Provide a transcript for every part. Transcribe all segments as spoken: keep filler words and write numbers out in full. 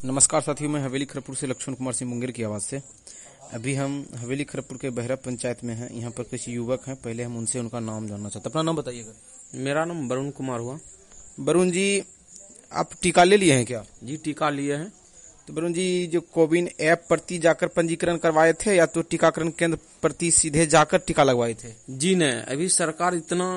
नमस्कार साथियों, मैं हवेली खरपुर से लक्ष्मण कुमार सिंह मुंगेर की आवाज़ से। अभी हम हवेली खरपुर के बहरा पंचायत में हैं। यहाँ पर कुछ युवक हैं, पहले हम उनसे उनका नाम जानना चाहते हैं। अपना नाम बताइएगा। मेरा नाम वरुण कुमार हुआ। वरुण जी, आप टीका ले लिए हैं क्या? जी, टीका लिए हैं। तो वरुण जी, जो कोविन ऐप प्रति जाकर पंजीकरण करवाए थे या तो टीकाकरण केंद्र प्रति सीधे जाकर टीका लगवाए थे? जी नहीं, अभी सरकार इतना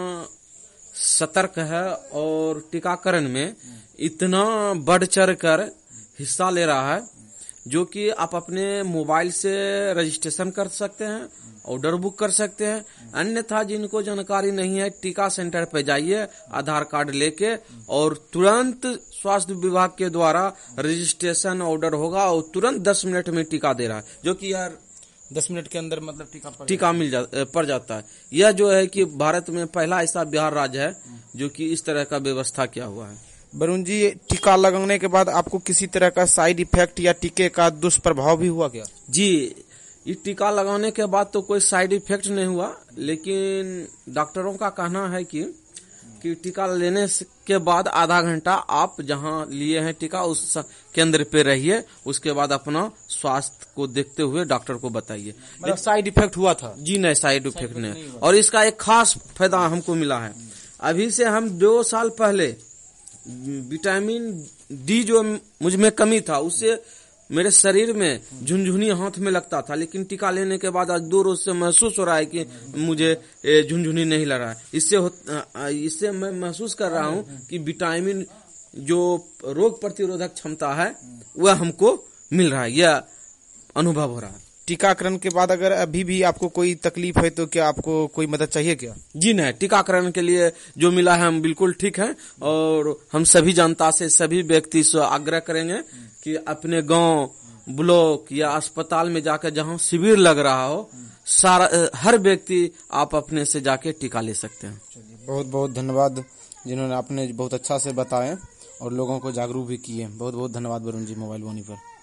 सतर्क है और टीकाकरण में इतना बढ़ चढ़ कर हिस्सा ले रहा है, जो कि आप अपने मोबाइल से रजिस्ट्रेशन कर सकते हैं, ऑर्डर बुक कर सकते हैं। अन्यथा जिनको जानकारी नहीं है, टीका सेंटर पे जाइए आधार कार्ड लेके और तुरंत स्वास्थ्य विभाग के द्वारा रजिस्ट्रेशन ऑर्डर होगा और तुरंत दस मिनट में टीका दे रहा है, जो कि यार दस मिनट के अंदर मतलब टीका पड़ टीका मिल जा पड़ जाता है। यह जो है कि भारत में पहला ऐसा बिहार राज्य है जो कि इस तरह का व्यवस्था किया हुआ है। वरुण जी, टीका लगाने के बाद आपको किसी तरह का साइड इफेक्ट या टीके का दुष्प्रभाव भी हुआ क्या? जी, ये टीका लगाने के बाद तो कोई साइड इफेक्ट नहीं हुआ, लेकिन डॉक्टरों का कहना है कि कि टीका लेने के बाद आधा घंटा आप जहां लिए हैं टीका उस केंद्र पे रहिए, उसके बाद अपना स्वास्थ्य को देखते हुए डॉक्टर को बताइए। मतलब साइड इफेक्ट हुआ था? जी नहीं, साइड इफेक्ट नहीं, नहीं और इसका एक खास फायदा हमको मिला है। अभी से हम दो साल पहले विटामिन डी जो मुझ में कमी था, उससे मेरे शरीर में झुनझुनी हाथ में लगता था, लेकिन टीका लेने के बाद आज दो रोज से महसूस हो रहा है कि मुझे झुनझुनी नहीं लग रहा है। इससे इससे मैं महसूस कर रहा हूँ कि विटामिन जो रोग प्रतिरोधक क्षमता है वह हमको मिल रहा है, यह अनुभव हो रहा है। टीकाकरण के बाद अगर अभी भी आपको कोई तकलीफ है तो क्या आपको कोई मदद चाहिए क्या? जी नहीं, टीकाकरण के लिए जो मिला है हम बिल्कुल ठीक हैं और हम सभी जनता से, सभी व्यक्ति से आग्रह करेंगे कि अपने गांव, ब्लॉक या अस्पताल में जाकर जहां शिविर लग रहा हो, सारा हर व्यक्ति आप अपने से जाके टीका ले सकते हैं। बहुत बहुत धन्यवाद, जिन्होंने आपने बहुत अच्छा से बताए और लोगों को जागरूक भी किए। बहुत बहुत धन्यवाद वरुण जी, मोबाइल वाणी पर।